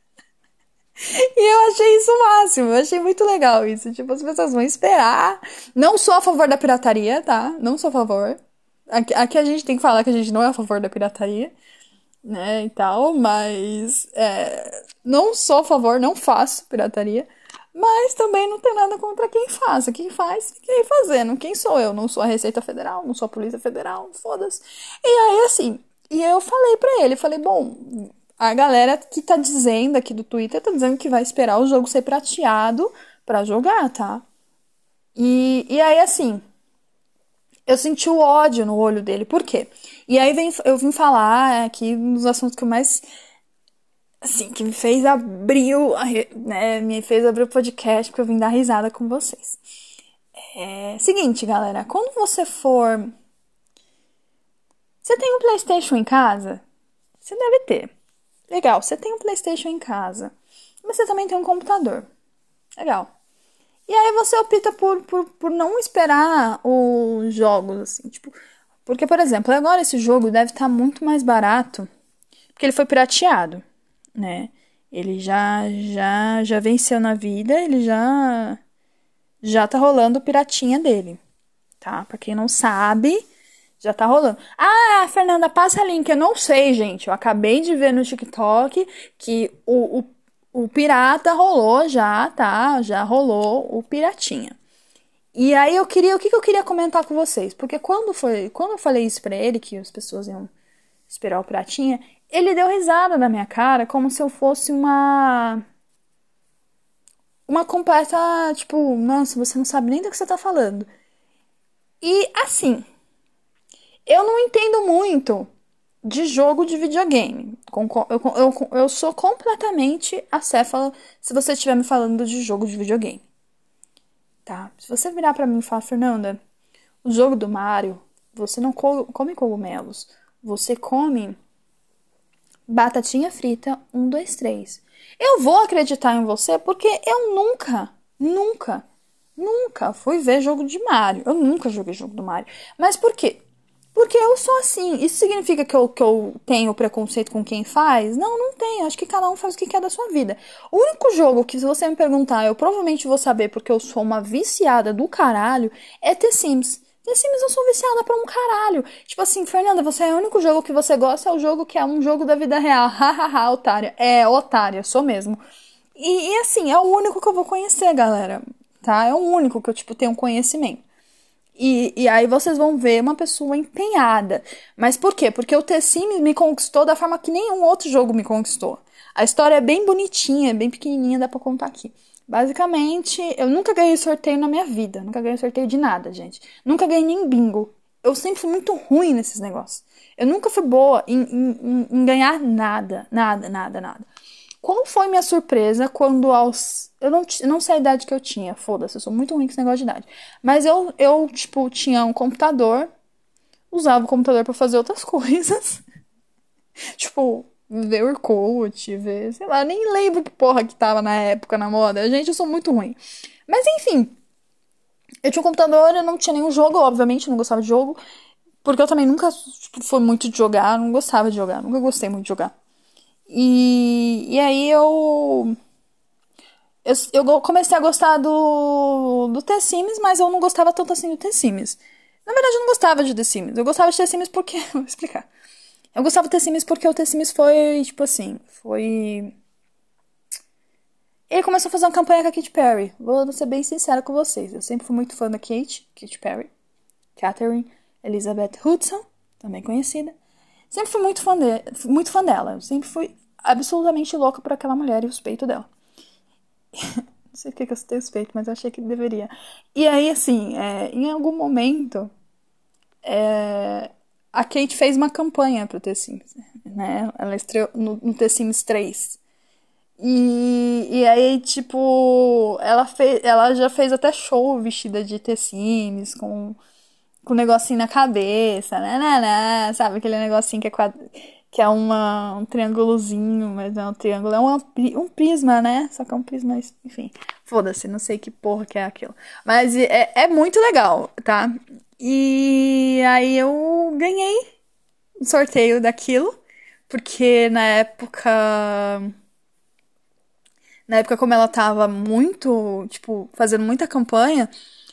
E eu achei isso o máximo, eu achei muito legal isso. Tipo, as pessoas vão esperar. Não sou a favor da pirataria, tá? Não sou a favor. Aqui, aqui a gente tem que falar que a gente não é a favor da pirataria, né? E tal, mas é, não sou a favor, não faço pirataria. Mas também não tem nada contra quem faça. Quem faz, fica aí fazendo. Quem sou eu? Não sou a Receita Federal, não sou a Polícia Federal, foda-se. E aí, assim, e eu falei pra ele, falei, bom, a galera que tá dizendo aqui do Twitter tá dizendo que vai esperar o jogo ser prateado pra jogar, tá? E, e aí, assim, Eu senti o ódio no olho dele. Por quê? E aí vem, eu vim falar aqui nos assuntos que eu mais... Assim, que me fez abrir o... Né, me fez abrir o podcast porque eu vim dar risada com vocês. É... Seguinte, galera. Quando você for... Você tem um PlayStation em casa? Você deve ter. Legal, você tem um PlayStation em casa. Mas você também tem um computador. Legal. E aí você opta por, por, por não esperar os jogos, assim, tipo... Porque, por exemplo, agora esse jogo deve estar muito mais barato, porque ele foi pirateado, né? Ele já, já, já venceu na vida, ele já, já tá rolando o piratinha dele, tá? Pra quem não sabe, já tá rolando. Ah, Fernanda, passa link. Eu não sei, gente. Eu acabei de ver no TikTok que o, o O pirata rolou já, tá? Já rolou o piratinha. E aí eu queria, o que, que eu queria comentar com vocês? Porque quando foi, quando eu falei isso pra ele, que as pessoas iam esperar o piratinha, ele deu risada na minha cara, como se eu fosse uma uma completa, tipo, nossa, você não sabe nem do que você tá falando. E assim, eu não entendo muito de jogo de videogame. Eu, eu, eu sou completamente acéfala se você estiver me falando de jogo de videogame. Tá? Se você virar pra mim e falar, Fernanda, o jogo do Mario, você não co- come cogumelos. Você come batatinha frita, um, dois, três. Eu vou acreditar em você porque eu nunca, nunca, nunca fui ver jogo de Mario. Eu nunca joguei jogo do Mario. Mas por quê? Porque eu sou assim. Isso significa que eu, que eu tenho preconceito com quem faz? Não, não tenho. Acho que cada um faz o que quer da sua vida. O único jogo que, se você me perguntar, eu provavelmente vou saber porque eu sou uma viciada do caralho, é The Sims. The Sims eu sou viciada pra um caralho. Tipo assim, Fernanda, você é o único jogo que você gosta, é o jogo que é um jogo da vida real. Hahaha, otária. É, otária, sou mesmo. E, e assim, é o único que eu vou conhecer, galera. Tá? É o único que eu, tipo, tenho conhecimento. E, e aí vocês vão ver uma pessoa empenhada. Mas por quê? Porque o The Sims me conquistou da forma que nenhum outro jogo me conquistou. A história é bem bonitinha, bem pequenininha, dá pra contar aqui. Basicamente, eu nunca ganhei sorteio na minha vida. Nunca ganhei sorteio de nada, gente. Nunca ganhei nem bingo. Eu sempre fui muito ruim nesses negócios. Eu nunca fui boa em, em, em ganhar nada. Nada, nada, nada. Qual foi minha surpresa quando aos... Eu não, eu não sei a idade que eu tinha, foda-se, eu sou muito ruim com esse negócio de idade. Mas eu, eu, tipo, tinha um computador, usava o computador pra fazer outras coisas. Tipo, ver Orkut, ver, sei lá, nem lembro que porra que tava na época na moda. Gente, eu sou muito ruim. Mas enfim, eu tinha um computador, eu não tinha nenhum jogo, obviamente, não gostava de jogo. Porque eu também nunca tipo, fui muito de jogar, não gostava de jogar, nunca gostei muito de jogar. E, e aí eu, eu. Eu comecei a gostar do, do The Sims, mas eu não gostava tanto assim do The Sims. Na verdade, eu não gostava de The Sims. Eu gostava de The Sims porque. Vou explicar. Eu gostava do The Sims porque o The Sims foi, tipo assim, foi. Ele começou a fazer uma campanha com a Katy Perry. Vou ser bem sincera com vocês. Eu sempre fui muito fã da Kate, Katy Perry, Catherine Elizabeth Hudson, também conhecida. Sempre fui muito fã, de, muito fã dela. Eu sempre fui absolutamente louca por aquela mulher e os peitos dela. Não sei porque que eu citei os peitos, mas eu achei que deveria. E aí, assim, é, em algum momento, é, a Kate fez uma campanha pro The Sims, né? Ela estreou no, no The Sims três. E, e aí, tipo, ela, fez, ela já fez até show vestida de The Sims, com... com um negocinho na cabeça, né, né, né, sabe? Aquele negocinho que é, quad... que é uma, um triângulozinho, mas não é um triângulo, é uma, um prisma, né? Só que é um prisma, enfim. Foda-se, não sei que porra que é aquilo. Mas é, é muito legal, tá? E aí eu ganhei um sorteio daquilo, porque na época... Na época, como ela tava muito, tipo, fazendo muita campanha,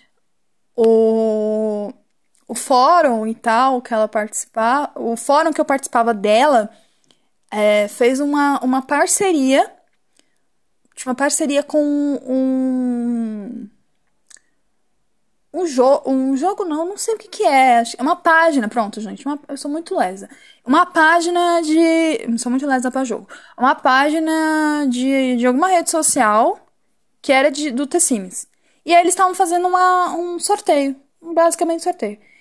o... o fórum e tal que ela participava, o fórum que eu participava dela é, fez uma, uma parceria, uma parceria com um um jogo, um jogo não, não sei o que que é, é uma página, pronto, gente, uma, eu sou muito lesa, uma página de, eu sou muito lesa pra jogo, uma página de, de alguma rede social que era de, do The Sims. E aí eles estavam fazendo uma, um sorteio, basicamente sorteio.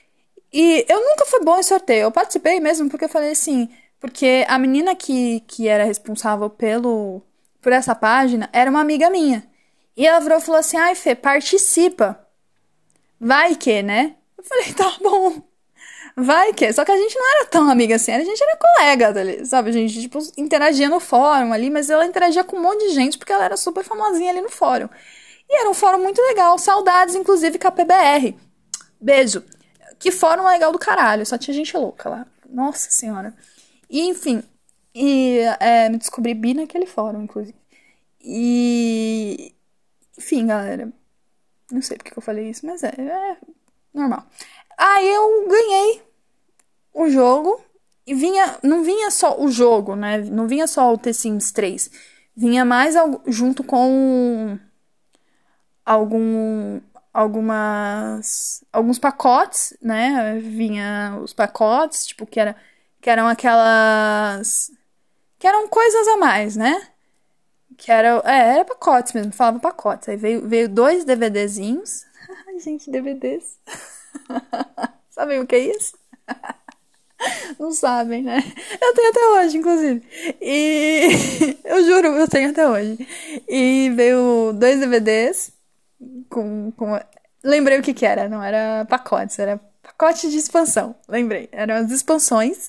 E eu nunca fui bom em sorteio. Eu participei mesmo porque eu falei assim. Porque a menina que, que era responsável pelo, por essa página era uma amiga minha. E ela virou e falou assim: ai, Fê, participa. Vai que, né? Eu falei: tá bom. Vai que. Só que a gente não era tão amiga assim. A gente era colega, ali, sabe? A gente, tipo, interagia no fórum ali. Mas ela interagia com um monte de gente porque ela era super famosinha ali no fórum. E era um fórum muito legal. Saudades, inclusive, com a P B R. Beijo. Que fórum legal do caralho. Só tinha gente louca lá. Nossa senhora. E, enfim. E é, me descobri bi naquele fórum, inclusive. E... Enfim, galera. Não sei porque que eu falei isso, mas é, é normal. Aí eu ganhei o jogo. E vinha, não vinha só o jogo, né? Não vinha só o The Sims três. Vinha mais junto com algum, algumas, alguns pacotes, né? Vinha os pacotes, tipo, que, era, que eram aquelas... Que eram coisas a mais, né? Que era, é, era pacotes mesmo, falava pacotes. Aí veio, veio dois DVDzinhos. Ai, gente, D V Ds. Sabem o que é isso? Não sabem, né? Eu tenho até hoje, inclusive. E eu juro, eu tenho até hoje. E veio dois D V Ds com, com... Lembrei o que que era. Não era pacotes, era pacote de expansão. Lembrei. Eram as expansões.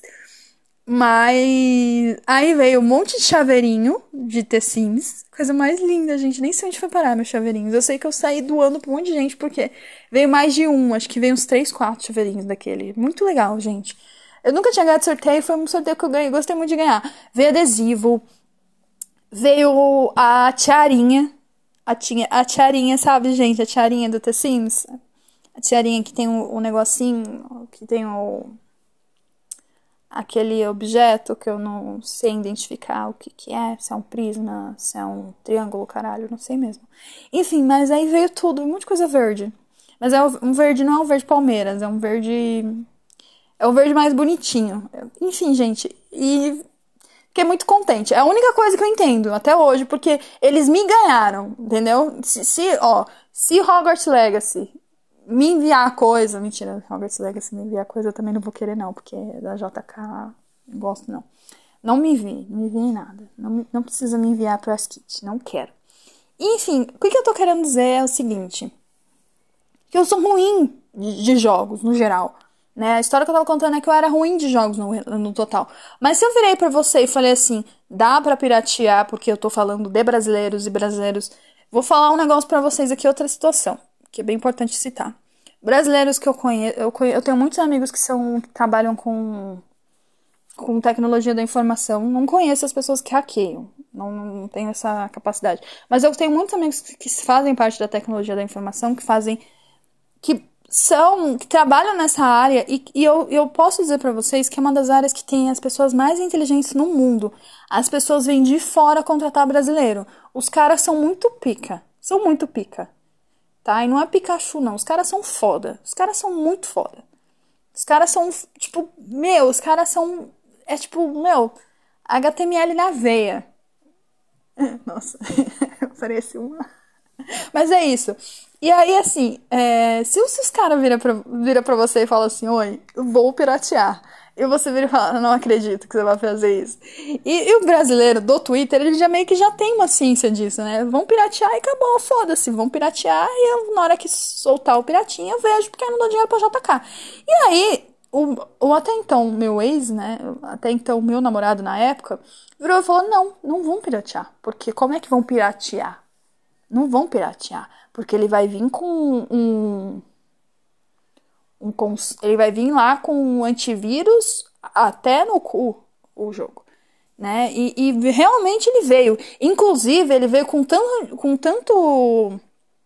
Mas aí veio um monte de chaveirinho de The Sims. Coisa mais linda, gente. Nem sei onde foi parar meus chaveirinhos. Eu sei que eu saí doando pra um monte de gente, porque veio mais de um. Acho que veio uns três, quatro chaveirinhos daquele. Muito legal, gente. Eu nunca tinha ganhado sorteio, foi um sorteio que eu ganhei. Gostei muito de ganhar. Veio adesivo. Veio a tiarinha. A, tinha, a tiarinha, sabe, gente? A tiarinha do The Sims. A tiarinha que tem o, o negocinho, que tem o... aquele objeto que eu não sei identificar o que que é, se é um prisma, se é um triângulo, caralho, não sei mesmo. Enfim, mas aí veio tudo, um monte de coisa verde. Mas é um verde, não é um verde palmeiras, é um verde... É um verde mais bonitinho. Enfim, gente, e fiquei muito contente. É a única coisa que eu entendo até hoje, porque eles me ganharam, entendeu? Se, se ó, se Hogwarts Legacy me enviar coisa... Mentira, Hogwarts Legacy me enviar coisa eu também não vou querer não, porque da J K não gosto não. Não me envie, não me envie nada. Não, me, não precisa me enviar pro Askit, não quero. Enfim, o que, que eu tô querendo dizer é o seguinte. Que eu sou ruim de, de jogos, no geral. Né? A história que eu tava contando é que eu era ruim de jogos no, no total. Mas se eu virei pra você e falei assim, dá pra piratear, porque eu tô falando de brasileiros e brasileiros... Vou falar um negócio pra vocês aqui, outra situação, que é bem importante citar. Brasileiros que eu conheço, eu, conheço, eu tenho muitos amigos que são que trabalham com, com tecnologia da informação. Não conheço as pessoas que hackeiam, não, não tenho essa capacidade. Mas eu tenho muitos amigos que, que fazem parte da tecnologia da informação, que fazem, que são, que trabalham nessa área e, e eu, eu posso dizer pra vocês que é uma das áreas que tem as pessoas mais inteligentes no mundo. As pessoas vêm de fora contratar brasileiro. Os caras são muito pica, são muito pica. Tá? E não é Pikachu, não. Os caras são foda. Os caras são muito foda. Os caras são, tipo, meu, os caras são, é tipo, meu, H T M L na veia. Nossa, parece uma... Mas é isso. E aí, assim, é, se os caras viram pra, vira pra você e falam assim, oi, eu vou piratear. E você vira e fala, não acredito que você vai fazer isso. E, e o brasileiro do Twitter, ele já meio que já tem uma ciência disso, né? Vão piratear e acabou, foda-se. Vão piratear e eu, na hora que soltar o piratinha, eu vejo porque eu não dou dinheiro pra J K. E aí, o, o até então meu ex, né? Até então meu namorado na época, virou e falou, não, não vão piratear. Porque como é que vão piratear? Não vão piratear. Porque ele vai vir com um... Um cons... Ele vai vir lá com um antivírus até no cu, o jogo, né? E, e realmente ele veio. Inclusive, ele veio com tanto... Com tanto...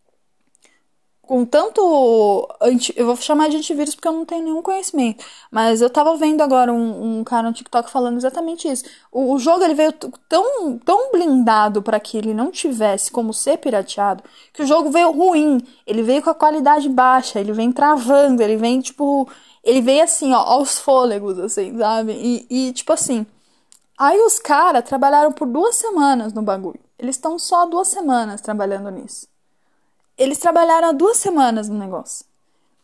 Com tanto... Anti... Eu vou chamar de antivírus porque eu não tenho nenhum conhecimento. Mas eu tava vendo agora um, um cara no TikTok falando exatamente isso. O, o jogo ele veio tão, tão blindado para que ele não tivesse como ser pirateado, que o jogo veio ruim. Ele veio com a qualidade baixa, ele vem travando, ele vem, tipo... Ele veio assim, ó, aos fôlegos, assim, sabe? E, e tipo assim... Aí os caras trabalharam por duas semanas no bagulho. Eles estão só duas semanas trabalhando nisso. Eles trabalharam há duas semanas no negócio.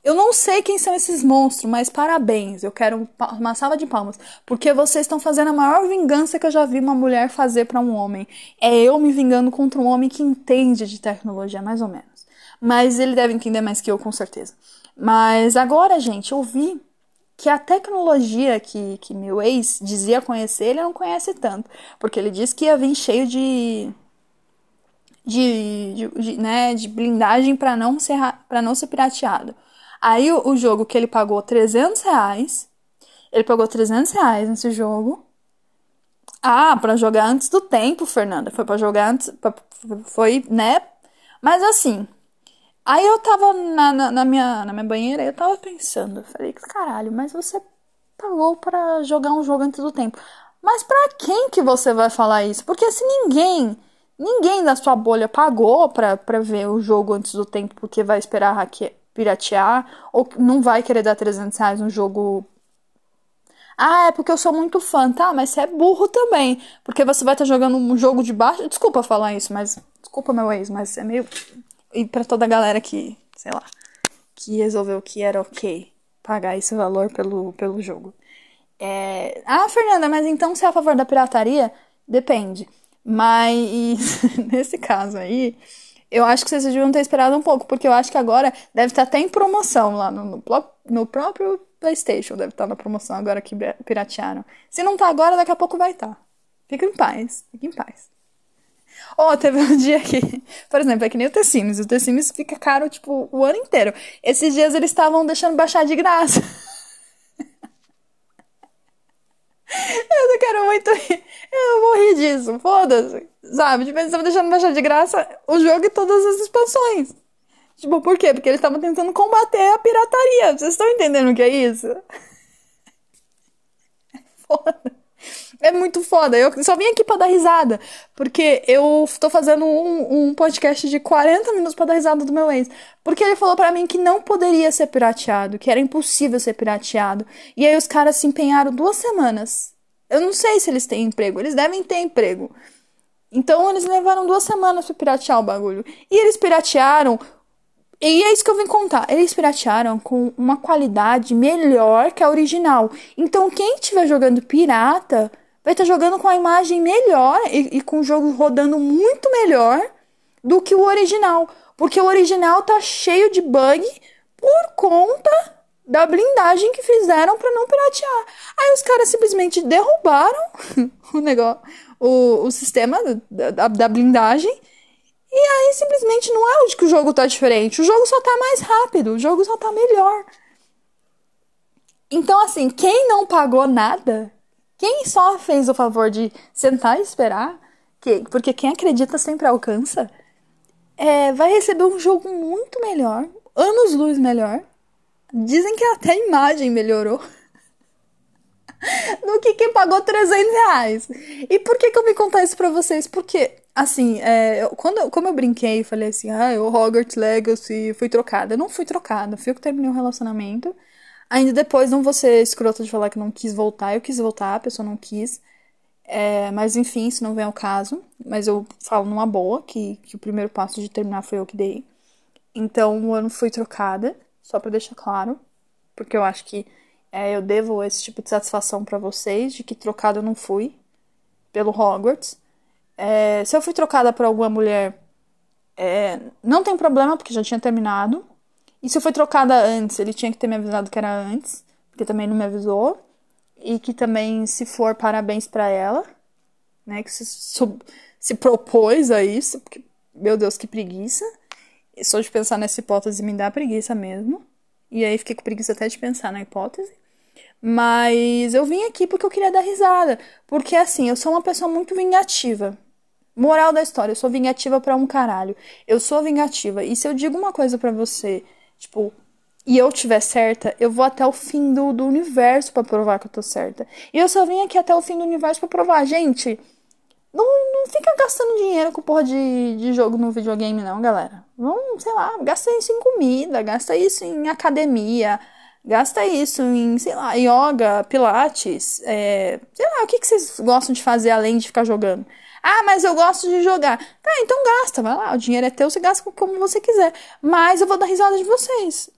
Eu não sei quem são esses monstros, mas parabéns. Eu quero uma salva de palmas. Porque vocês estão fazendo a maior vingança que eu já vi uma mulher fazer pra um homem. É eu me vingando contra um homem que entende de tecnologia, mais ou menos. Mas ele deve entender mais que eu, com certeza. Mas agora, gente, eu vi que a tecnologia que, que meu ex dizia conhecer, ele não conhece tanto. Porque ele disse que ia vir cheio de... De, de, de, né, de blindagem pra não ser, pra não ser pirateado. Aí o, o jogo que ele pagou trezentos reais, ele pagou trezentos reais nesse jogo. Ah, pra jogar antes do tempo, Fernanda. Foi pra jogar antes, pra, foi, né? Mas assim, aí eu tava na, na, na minha, na minha banheira e eu tava pensando, eu falei, caralho, mas você pagou pra jogar um jogo antes do tempo. Mas pra quem que você vai falar isso? Porque se ninguém... Ninguém da sua bolha pagou pra, pra ver o jogo antes do tempo porque vai esperar hackear, piratear, ou não vai querer dar trezentos reais no jogo. Ah, é porque eu sou muito fã, tá? Mas você é burro também, porque você vai estar tá jogando um jogo de baixo. Desculpa falar isso, mas... Desculpa, meu ex, mas é meio... E pra toda a galera que, sei lá, que resolveu que era ok pagar esse valor pelo, pelo jogo. É... Ah, Fernanda, mas então você é a favor da pirataria? Depende. Mas, nesse caso aí, eu acho que vocês deviam ter esperado um pouco, porque eu acho que agora deve estar até em promoção lá no, no, no próprio PlayStation, deve estar na promoção agora que piratearam. Se não tá agora, daqui a pouco vai estar. Fica em paz, fica em paz. Ó, oh, teve um dia que, por exemplo, é que nem o The Sims, o The Sims fica caro, tipo, o ano inteiro. Esses dias eles estavam deixando baixar de graça. Eu quero muito rir. Eu vou rir disso, foda-se. Sabe? Tipo, eles estavam deixando baixar de graça o jogo e todas as expansões. Tipo, por quê? Porque eles estavam tentando combater a pirataria. Vocês estão entendendo o que é isso? Foda. É muito foda. Eu só vim aqui pra dar risada. Porque eu tô fazendo um, um podcast de quarenta minutos pra dar risada do meu ex. Porque ele falou pra mim que não poderia ser pirateado. Que era impossível ser pirateado. E aí os caras se empenharam duas semanas. Eu não sei se eles têm emprego. Eles devem ter emprego. Então eles levaram duas semanas pra piratear o bagulho. E eles piratearam... E é isso que eu vim contar. Eles piratearam com uma qualidade melhor que a original. Então quem estiver jogando pirata vai estar jogando com a imagem melhor e, e com o jogo rodando muito melhor do que o original. Porque o original tá cheio de bug por conta da blindagem que fizeram pra não piratear. Aí os caras simplesmente derrubaram o negócio, o, o sistema da, da, da blindagem. E aí, simplesmente, não é onde que o jogo tá diferente. O jogo só tá mais rápido. O jogo só tá melhor. Então, assim, quem não pagou nada, quem só fez o favor de sentar e esperar, que, porque quem acredita sempre alcança, é, vai receber um jogo muito melhor, anos-luz melhor. Dizem que até a imagem melhorou. Do que quem pagou trezentos reais. E por que que eu vim contar isso pra vocês? Porque, assim, é, eu, quando, eu- como eu brinquei e falei assim, ah, o Hogwarts Legacy fui trocada. Eu não fui trocada, fui eu que terminei o relacionamento. Ainda depois, não vou ser escrota de falar que não quis voltar. Eu quis voltar, a pessoa não quis. É, mas enfim, isso não vem ao caso. Mas eu falo numa boa, que, que o primeiro passo de terminar foi eu que dei. Então, eu não fui trocada, só pra deixar claro. Porque eu acho que é, eu devo esse tipo de satisfação pra vocês, de que trocada eu não fui pelo Hogwarts. É, se eu fui trocada por alguma mulher, é, não tem problema, porque já tinha terminado. E se eu fui trocada antes, ele tinha que ter me avisado que era antes, porque também não me avisou. E que também, se for, parabéns pra ela, né, que se, sub- se propôs a isso, porque, meu Deus, que preguiça. E só de pensar nessa hipótese me dá preguiça mesmo. E aí fiquei com preguiça até de pensar na hipótese. Mas eu vim aqui porque eu queria dar risada. Porque assim, eu sou uma pessoa muito vingativa. Moral da história, eu sou vingativa pra um caralho. Eu sou vingativa. E se eu digo uma coisa pra você, tipo, e eu tiver certa, eu vou até o fim do, do universo pra provar que eu tô certa. E eu só vim aqui até o fim do universo pra provar. Gente, não, não fica gastando dinheiro com porra de, de jogo no videogame, não, galera. Vamos, sei lá, gasta isso em comida, gasta isso em academia, gasta isso em, sei lá, yoga, pilates, é, sei lá, o que, que vocês gostam de fazer além de ficar jogando? Ah, mas eu gosto de jogar. Tá, então gasta, vai lá, o dinheiro é teu, você gasta como você quiser. Mas eu vou dar risada de vocês.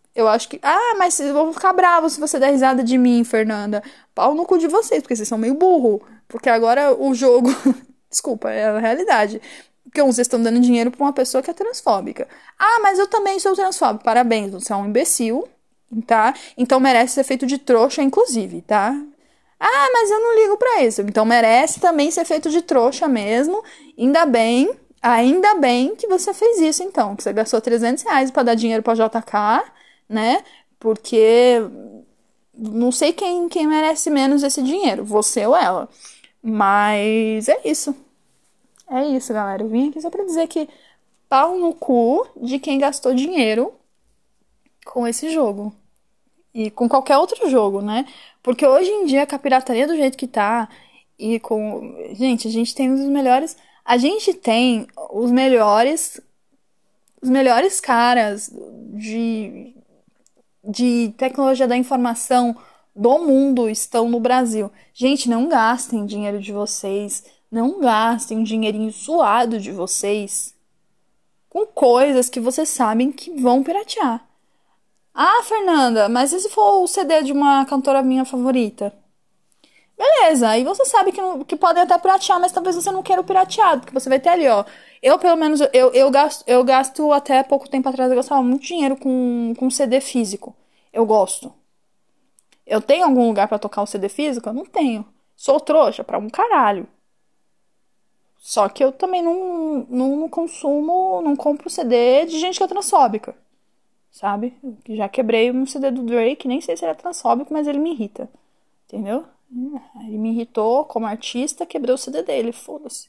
Eu acho que. Ah, mas eu vou ficar bravo se você der risada de mim, Fernanda. Pau no cu de vocês, porque vocês são meio burro. Porque agora o jogo. Desculpa, é a realidade. Porque vocês estão dando dinheiro pra uma pessoa que é transfóbica. Ah, mas eu também sou transfóbico. Parabéns, você é um imbecil, tá? Então merece ser feito de trouxa, inclusive, tá? Ah, mas eu não ligo pra isso. Então merece também ser feito de trouxa mesmo. Ainda bem, ainda bem que você fez isso, então. Que você gastou trezentos reais pra dar dinheiro pra J K, né? Porque não sei quem, quem merece menos esse dinheiro, você ou ela. Mas é isso. É isso, galera. Eu vim aqui só pra dizer que pau no cu de quem gastou dinheiro com esse jogo. E com qualquer outro jogo, né? Porque hoje em dia, com a pirataria do jeito que tá, e com. Gente, a gente tem os melhores. A gente tem os melhores. Os melhores caras de, de tecnologia da informação do mundo estão no Brasil. Gente, não gastem dinheiro de vocês. Não gastem um dinheirinho suado de vocês com coisas que vocês sabem que vão piratear. Ah, Fernanda, mas e se for o C D de uma cantora minha favorita? Beleza, aí você sabe que, não- que podem até piratear, mas talvez você não queira o pirateado, porque você vai ter ali, ó. Eu, pelo menos, eu, eu, gasto, eu gasto até pouco tempo atrás, eu gastava muito dinheiro com, com C D físico. Eu gosto. Eu tenho algum lugar pra tocar o C D físico? Eu não tenho. Sou trouxa pra um caralho. Só que eu também não, não consumo, não compro C D de gente que é transfóbica, sabe? Já quebrei um C D do Drake, nem sei se ele é transfóbico, mas ele me irrita, entendeu? Ele me irritou como artista, quebrei o C D dele, foda-se.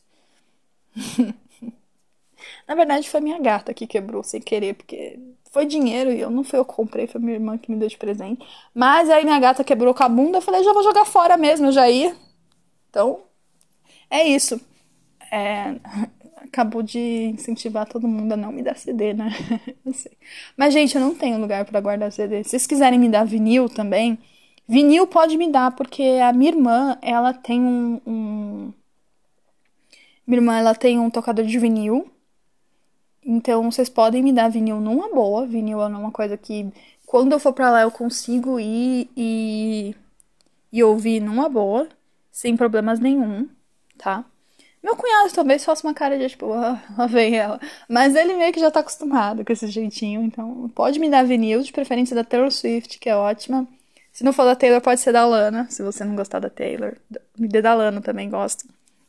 Na verdade, foi minha gata que quebrou sem querer, porque foi dinheiro e eu não fui eu que comprei, foi minha irmã que me deu de presente. Mas aí minha gata quebrou com a bunda, eu falei, já vou jogar fora mesmo, eu já ia. Então, é isso. É, acabou de incentivar todo mundo a não me dar C D, né? Eu sei. Mas, gente, eu não tenho lugar pra guardar C D. Se vocês quiserem me dar vinil também, vinil pode me dar, porque a minha irmã, ela tem um, um... Minha irmã, ela tem um tocador de vinil. Então, vocês podem me dar vinil numa boa. Vinil é uma coisa que, quando eu for pra lá, eu consigo ir e, e ouvir numa boa, sem problemas nenhum, tá? Meu cunhado talvez faça uma cara de tipo, ah, lá vem ela. Mas ele meio que já tá acostumado com esse jeitinho. Então, pode me dar vinil, de preferência da Taylor Swift, que é ótima. Se não for da Taylor, pode ser da Lana, se você não gostar da Taylor. Me dê da Lana, também gosto.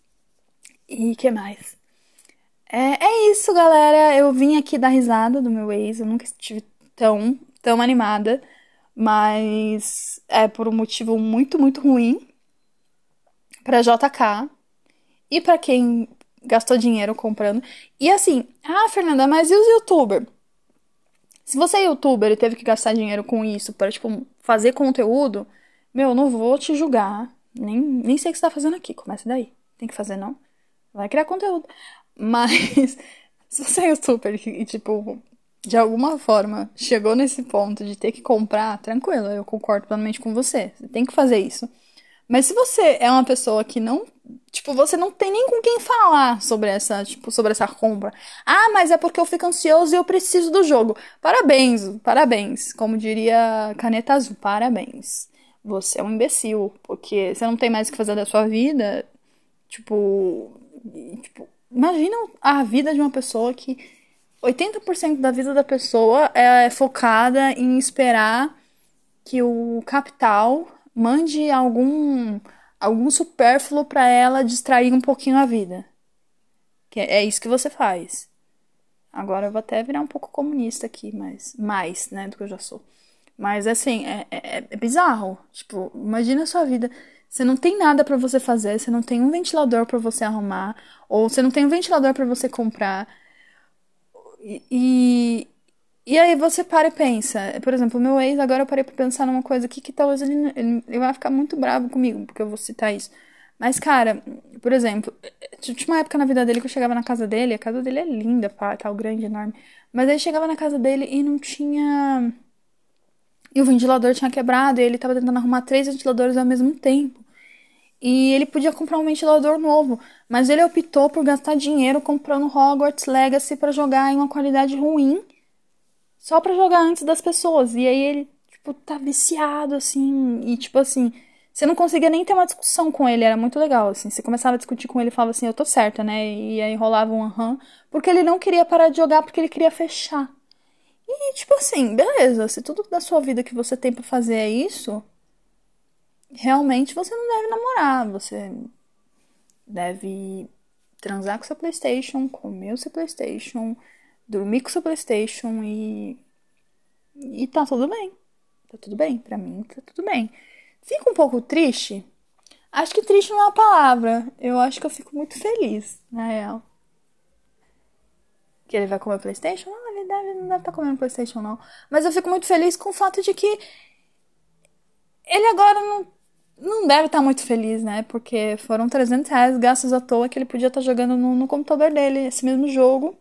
E que mais? É, é isso, galera. Eu vim aqui dar risada do meu ex. Eu nunca estive tão, tão animada. Mas é por um motivo muito, muito ruim pra J K. E pra quem gastou dinheiro comprando. E assim, ah, Fernanda, mas e os youtubers? Se você é youtuber e teve que gastar dinheiro com isso pra, tipo, fazer conteúdo, meu, eu não vou te julgar. Nem, nem sei o que você tá fazendo aqui. Começa daí. Tem que fazer, não? Vai criar conteúdo. Mas, se você é youtuber e, tipo, de alguma forma chegou nesse ponto de ter que comprar, tranquilo, eu concordo plenamente com você. Você tem que fazer isso. Mas se você é uma pessoa que não, tipo, você não tem nem com quem falar sobre essa, tipo, sobre essa compra. Ah, mas é porque eu fico ansioso e eu preciso do jogo. Parabéns, parabéns. Como diria Caneta Azul, parabéns. Você é um imbecil, porque você não tem mais o que fazer da sua vida. Tipo, e, tipo, imagina a vida de uma pessoa que oitenta por cento da vida da pessoa é focada em esperar que o capital mande algum algum supérfluo pra ela distrair um pouquinho a vida. Que é é isso que você faz. Agora eu vou até virar um pouco comunista aqui, mas mais, né, do que eu já sou. Mas assim, é, é, é bizarro. Tipo, imagina a sua vida. Você não tem nada pra você fazer, você não tem um ventilador pra você arrumar, ou você não tem um ventilador pra você comprar. E, e, e aí você para e pensa. Por exemplo, o meu ex, agora eu parei pra pensar numa coisa aqui que talvez ele, ele, ele vai ficar muito bravo comigo, porque eu vou citar isso. Mas, cara, por exemplo, tinha uma época na vida dele que eu chegava na casa dele, a casa dele é linda, pá, tal, grande, enorme. Mas aí chegava na casa dele e não tinha. E o ventilador tinha quebrado, e ele tava tentando arrumar três ventiladores ao mesmo tempo. E ele podia comprar um ventilador novo, mas ele optou por gastar dinheiro comprando Hogwarts Legacy pra jogar em uma qualidade ruim, só pra jogar antes das pessoas. E aí ele, tipo, tá viciado, assim, e tipo assim, você não conseguia nem ter uma discussão com ele, era muito legal, assim. Você começava a discutir com ele e falava assim, eu tô certa, né? E aí rolava um aham, porque ele não queria parar de jogar, porque ele queria fechar. E tipo assim, beleza, se tudo da sua vida que você tem pra fazer é isso, realmente você não deve namorar, você deve transar com seu PlayStation, comer o seu PlayStation, dormir com o seu PlayStation e. E tá tudo bem. Tá tudo bem, pra mim tá tudo bem. Fico um pouco triste. Acho que triste não é uma palavra. Eu acho que eu fico muito feliz, na real. Que ele vai comer o PlayStation? Não, ele deve, não deve estar comendo PlayStation, não. Mas eu fico muito feliz com o fato de que ele agora não, não deve estar muito feliz, né? Porque foram trezentos reais gastos à toa que ele podia estar jogando no, no computador dele, esse mesmo jogo.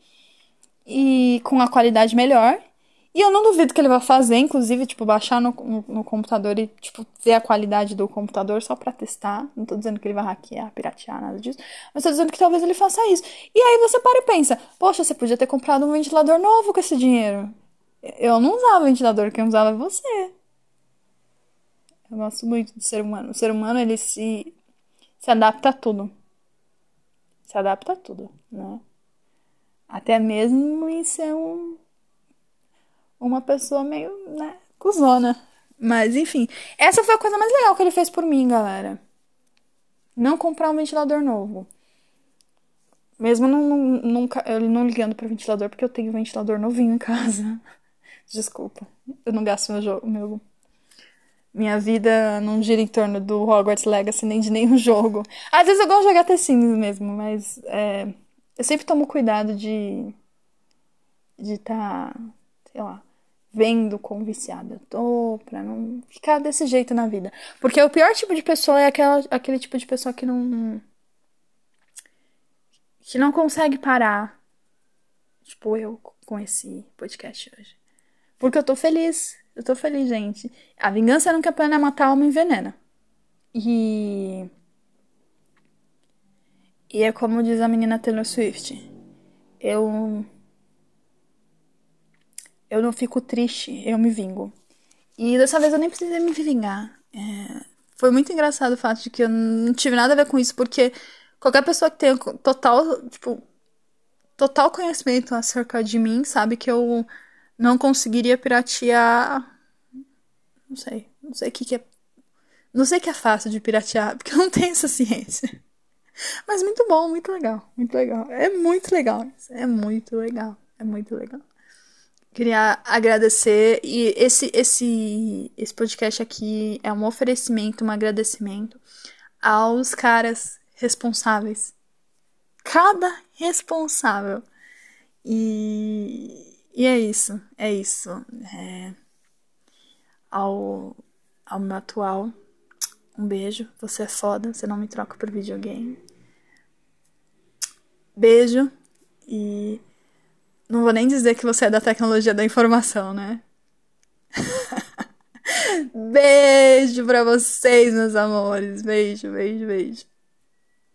E com a qualidade melhor. E eu não duvido que ele vai fazer, inclusive, tipo, baixar no, no, no computador e, tipo, ver a qualidade do computador só pra testar. Não tô dizendo que ele vai hackear, piratear, nada disso. Mas tô dizendo que talvez ele faça isso. E aí você para e pensa, poxa, você podia ter comprado um ventilador novo com esse dinheiro. Eu não usava ventilador, quem usava é você. Eu gosto muito do ser humano. O ser humano, ele se, se adapta a tudo. Se adapta a tudo, né? Até mesmo em ser um, uma pessoa meio, né, cuzona. Mas, enfim. Essa foi a coisa mais legal que ele fez por mim, galera. Não comprar um ventilador novo. Mesmo não, não, nunca, ele não ligando pro ventilador, porque eu tenho um ventilador novinho em casa. Desculpa. Eu não gasto meu jogo. Meu... Minha vida não gira em torno do Hogwarts Legacy nem de nenhum jogo. Às vezes eu gosto de jogar The Sims mesmo, mas é, eu sempre tomo cuidado de de estar, tá, sei lá, vendo quão viciada eu tô, pra não ficar desse jeito na vida. Porque o pior tipo de pessoa é aquela, aquele tipo de pessoa que não que não consegue parar. Tipo eu com esse podcast hoje. Porque eu tô feliz. Eu tô feliz, gente. A vingança nunca é plena, matar a alma envenena. E... E é como diz a menina Taylor Swift. Eu... Eu não fico triste, eu me vingo. E dessa vez eu nem precisei me vingar. É... Foi muito engraçado o fato de que eu não tive nada a ver com isso, porque qualquer pessoa que tenha total, tipo, total conhecimento acerca de mim sabe que eu não conseguiria piratear. Não sei. Não sei o que, que é. Não sei o que é fácil de piratear, porque eu não tenho essa ciência. Mas muito bom, muito legal. Muito legal. É muito legal. É muito legal. É muito legal. Queria agradecer. E esse, esse, esse podcast aqui é um oferecimento, um agradecimento aos caras responsáveis. Cada responsável. E, e é isso. É isso. É, ao, ao meu atual, um beijo. Você é foda. Você não me troca por videogame. Beijo. E não vou nem dizer que você é da tecnologia da informação, né? Beijo pra vocês, meus amores. Beijo, beijo, beijo.